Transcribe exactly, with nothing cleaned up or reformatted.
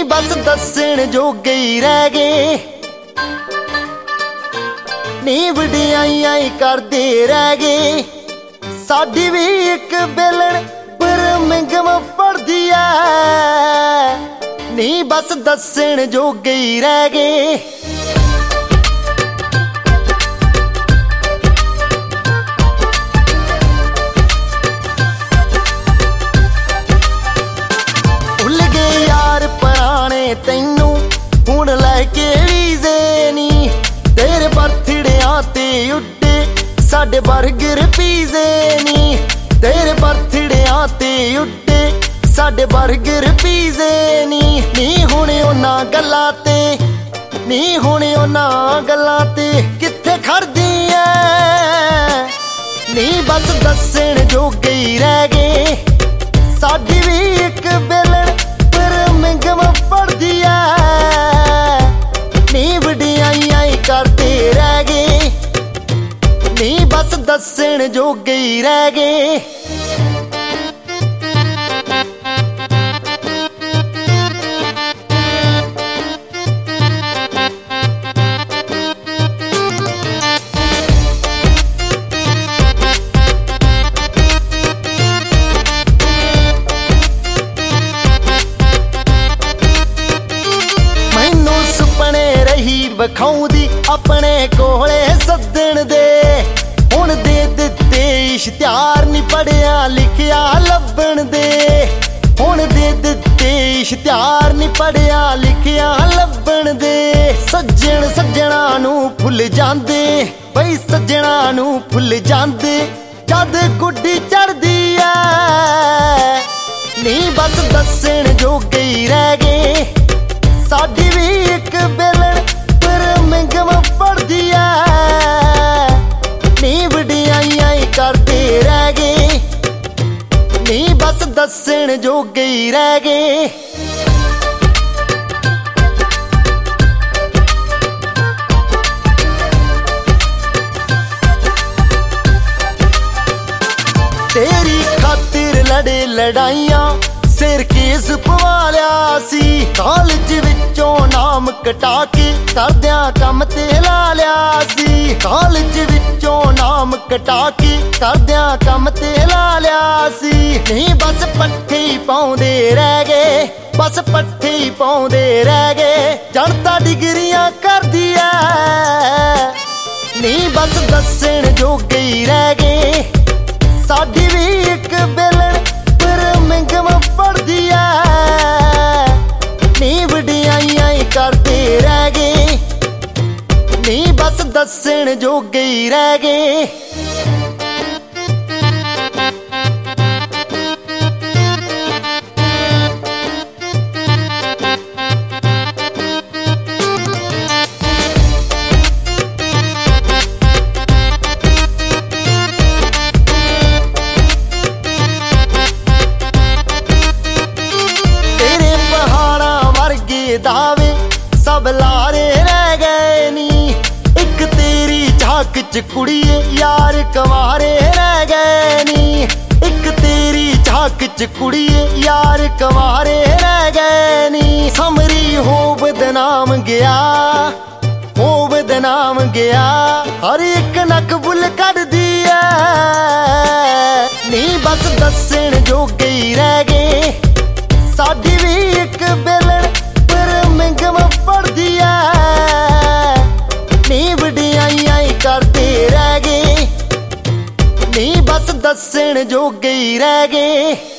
ਨੀ ਬਸ ਦੱਸਣ ਜੋਗੇ ਹੀ ਰਹਿ ਗਏ, ਨੀ ਵਡਿਆਈਆਂ ਹੀ ਕਰਦੇ ਰਹਿ ਗਏ। ਸਾਡੀ ਵੀ ਇੱਕ ਬੇਲਣ ਬਰਮਿੰਘਮ ਪੜਦੀ ਐ, ਨੀ ਬਸ ਦੱਸਣ ਜੋਗੇ ਹੀ ਰਹਿ ਗਏ। ਭੁੱਲ ਗਏ ਯਾਰ ਪੁਰਾਣੇ ਤੈਨੂੰ ਹੁਣ ਲੈ ਕੇ ਵੀਜ਼ੇ ਨੀ, ਤੇਰੇ ਬਰਥਡਿਆਂ ਤੇ ਉੱਡੇ ਸਾਡੇ ਬਰਗਰ ਪੀਜ਼ੇ ਨੀ, ਤੇਰੇ ਬਰਥਡਿਆਂ ਤੇ ਉੱਡੇ ਸਾਡੇ ਬਰਗਰ ਪੀਜ਼ੇ ਨੀ। ਨੀ ਹੁਣ ਉਹਨਾਂ ਗੱਲਾਂ ਤੇ, ਨੀ ਹੁਣ ਉਹਨਾਂ ਗੱਲਾਂ ਤੇ ਕਿੱਥੇ ਖੜਦੀ ਐ, ਨੀ ਬਸ ਦੱਸਣ ਜੋਗੇ ਹੀ ਰਹਿ ਗਏ। ਸਾਡੀ ਵੀ ਇੱਕ ਬੇਲਣ ਬਰਮਿੰਘਮ ਪੜਦੀ ਐ, ਨੀ ਵਡਿਆਈਆਂ ਹੀ ਕਰਦੇ ਰਹਿ ਗਏ, ਨੀ ਬਸ ਦੱਸਣ ਜੋਗੇ ਹੀ ਰਹਿ ਗਏ। ਵਿਖਾਉਂਦੀ ਆਪਣੇ ਕੋਲੇ ਸੱਦਣ ਦੇ, ਹੁਣ ਦੇ ਦਿੱਤੇ ਇਸ਼ਤਿਹਾਰ ਨੀ ਪੜਿਆ ਲਿਖਿਆ ਲੱਭਣ ਦੇ, ਹੁਣ ਦੇ ਦਿੱਤੇ ਇਸ਼ਤਿਹਾਰ ਨੀ ਪੜਿਆ ਲਿਖਿਆ ਲੱਭਣ ਦੇ। ਸੱਜਣ ਸੱਜਣਾ ਨੂੰ ਭੁੱਲ ਜਾਂਦੇ, ਬਈ ਸੱਜਣਾ ਨੂੰ ਭੁੱਲ ਜਾਂਦੇ ਜਦ ਗੁੱਡੀ ਚੜਦੀ ਐ, ਨੀ ਬਸ ਦੱਸਣ ਜੋਗੇ ਹੀ ਰਹਿ ਗਏ। ਸਾਡੀ ਵੀ ਇੱਕ ਬੇਲਣ ਬਰਮਿੰਘਮ ਪੜਦੀ ਐ, ਨੀ ਵਡਿਆਈਆਂ ਹੀ ਕਰਦੇ ਰਹਿ ਗਏ, ਨੀ ਬਸ ਦੱਸਣ ਜੋਗੇ ਹੀ ਰਹਿ ਗਏ। ਤੇਰੀ ਖਾਤਰ ਲੜੇ ਲੜਾਈਆਂ ਸਿਰ ਕੇਸ ਪਵਾ ਲਿਆ ਸੀ, ਕਾਲਜ ਵਿੱਚੋਂ ਨਾਮ ਕਟਾ ਕੇ ਕਰਦਿਆਂ ਕੰਮ ਤੇ ਲਾ ਲਿਆ ਸੀ, ਕਾਲਜ ਵਿੱਚੋਂ ਨਾਮ ਕਟਾ ਕੇ ਕਰਦਿਆਂ ਕੰਮ ਤੇ ਲਾ ਲਿਆ ਸੀ। ਨਹੀਂ ਬਸ ਪੱਠੇ ਹੀ ਪਾਉਂਦੇ ਰਹਿ ਗਏ, ਬਸ ਪੱਠੇ ਹੀ ਪਾਉਂਦੇ ਰਹਿ ਗਏ, ਜਨਤਾ ਡਿਗਰੀਆਂ ਕਰਦੀ ਐ, ਨਹੀਂ ਬਸ ਦੱਸਣ ਜੋਗੇ ਹੀ ਰਹਿ ਗਏ। ਸਾਡੀ ਵੀ ਇੱਕ ਬੇਲਣ ਬਰਮਿੰਘਮ ਪੜਦੀ ਐ, ਨੀ ਵਡਿਆਈਆਂ ਹੀ ਕਰਦੇ ਰਹਿ ਗਏ, ਨੀ ਬਸ ਦੱਸਣ ਜੋਗੇ ਹੀ ਰਹਿ ਗਏ। ਦਾਵੇ ਸਭ ਲਾਰੇ ਰਹਿ ਗਏ ਨੀ, ਇੱਕ ਤੇਰੀ ਝਾਕ ਚ ਕੁੜੀਏ ਯਾਰ ਕੁਆਰੇ ਰਹਿ ਗਏ ਨੀ, ਇੱਕ ਤੇਰੀ ਝਾਕ ਚ ਕੁੜੀਏ ਯਾਰ ਕੁਆਰੇ ਰਹਿ ਗਏ ਨੀ। ਸਮਰੀ ਹੋ ਬਦਨਾਮ ਗਿਆ, ਹੋ ਬਦਨਾਮ ਗਿਆ, ਹਰ ਇੱਕ ਨੱਕ ਬੁੱਲ ਕੱਢਦੀ ਐ, ਨੀ ਬਸ ਦੱਸਣ ਜੋਗੇ ਹੀ ਰਹਿ ਗਏ। ਸਾਡੀ ਵੀ ਇੱਕ ਬੇਲਣ ਬਰਮਿੰਘਮ ਪੜਦੀ ਐ, ਨੀ ਵਡਿਆਈਆਂ ਹੀ ਕਰਦੇ ਰਹਿ ਗਏ, ਨੀ ਬਸ ਦੱਸਣ ਜੋਗੇ ਹੀ ਰਹਿ ਗਏ।